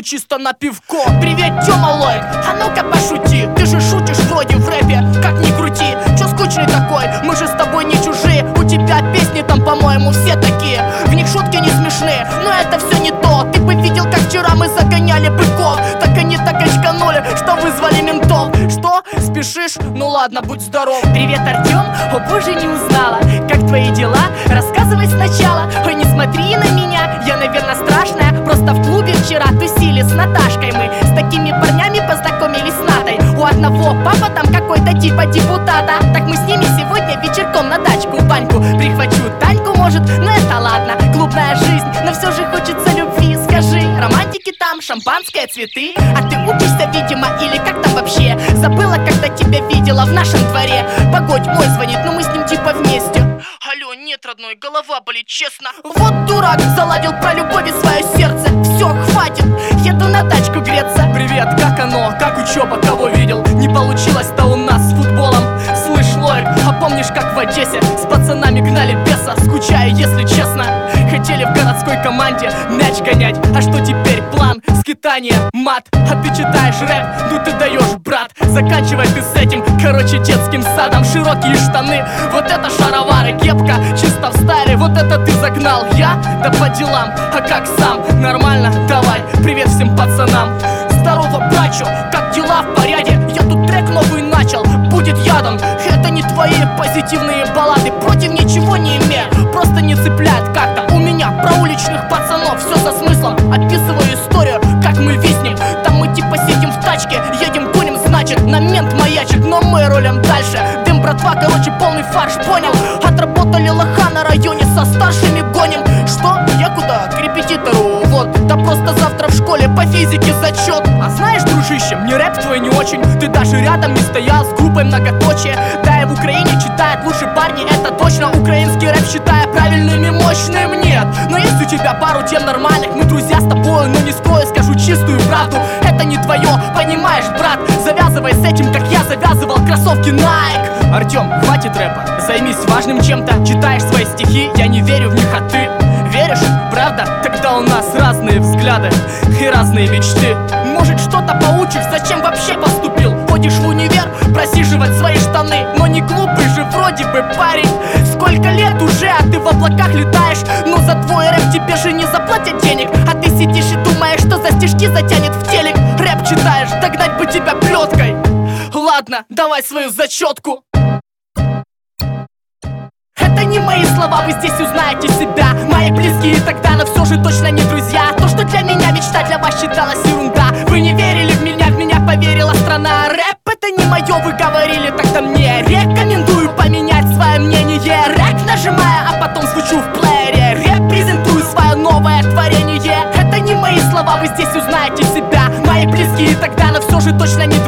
чисто на пивко. Привет, Тёма Лоик, а ну-ка пошути. Ты же шутишь вроде в рэпе, как ни крути. Чё скучный такой, мы же с тобой не чужие. У тебя песни там, по-моему, все такие. В них шутки не смешные, но это все не то. Ты бы видел, как вчера мы загоняли быков. Так они так очканули, что вызвали ментов. Что? Спешишь? Ну ладно, будь здоров. Привет, Артём, о боже, не узнала. Как твои дела? Рассказывай сначала. Ой, не смотри на меня, я, наверное, страшная. Просто в клубе вчера тусили с Наташкой мы. С такими парнями познакомились с Натой. У одного папа там какой-то типа депутата. Так мы с ними сегодня вечерком на дачку в баньку. Прихвачу Таньку, может, но это ладно. Клубная жизнь, но все же хочется любви. Скажи, романтики там, шампанское, цветы. А ты учишься, видимо, или как там вообще? Забыла, когда тебя видела в нашем дворе. Погодь, мой звонит, но мы с ним типа вместе. Алло, нет, родной, голова болит, честно. Вот дурак, заладил про любовь и свое сердце. Все, хватит, еду на тачку греться. Привет, как оно? Как учеба? Кого видел? Не получилось-то у нас с футболом. Слышь, Лоик, а помнишь, как в Одессе с пацанами гнали беса? Скучаю, если честно. Хотели в городской команде мяч гонять. А что теперь? План, скитание, мат. А ты читаешь рэп? Ну ты даешь, брат. Заканчивай ты с этим, короче, детским садом. Широкие штаны, вот это шаровары, кепка, чисто в стайле. Вот это ты загнал, я? Да по делам, а как сам? Нормально? Давай, привет всем пацанам. Здорово, братчо, как дела, в порядке? Я тут трек новый начал, будет ядом. Это не твои позитивные баллады, против ничего не имею, просто не цепляет как-то. У меня про уличных пацанов, все со смыслом. Описываю историю, как мы виснем. Там мы типа сидим в тачке, едем, гоним, значит, на мент маячит, но мы рулим дальше. Дым, братва, короче, полный фарш, понял? Отработали лоха на районе, со старшими гоним. Что? Я куда? К репетитору, вот. Да просто завтра в школе по физике зачет. А знаешь, дружище, мне рэп твой не очень. Ты даже рядом не стоял с группой многоточие. Да и в Украине читают лучше парни, это точно. Украинский рэп считаю правильным и мощным, нет. Но есть у тебя пару тем нормальных. Мы друзья с тобой, но не скрою, скажу чистую правду. Это не твое, понимаешь, брат? Завязывай с этим, как я завязывал кроссовки Nike. Артём, хватит рэпа, займись важным чем-то. Читаешь свои стихи, я не верю в них, а ты веришь? Правда? Тогда у нас разные взгляды и разные мечты. Может, что-то поучишь, зачем вообще поступил? Ходишь в универ, просиживать свои штаны. Но не глупый же вроде бы парень. Сколько лет уже, а ты в облаках летаешь. Но за твой рэп тебе же не заплатят денег. А ты сидишь и думаешь, что за стишки затянет в телек. Рэп читаешь, догнать бы тебя плеткой. Ладно, давай свою зачетку. Это не мои слова, вы здесь узнаете себя. Мои близкие тогда, но все же точно не друзья. То, что для меня мечта, для вас считалась ерунда. Вы не верили в меня поверила страна. Рэп это не мое, вы говорили тогда мне. Рекомендую поменять свое мнение. Рэп нажимая, а потом звучу в плеере. Репрезентую свое новое творение. Это не мои слова, вы здесь узнаете себя. Мои близкие тогда, но все же точно не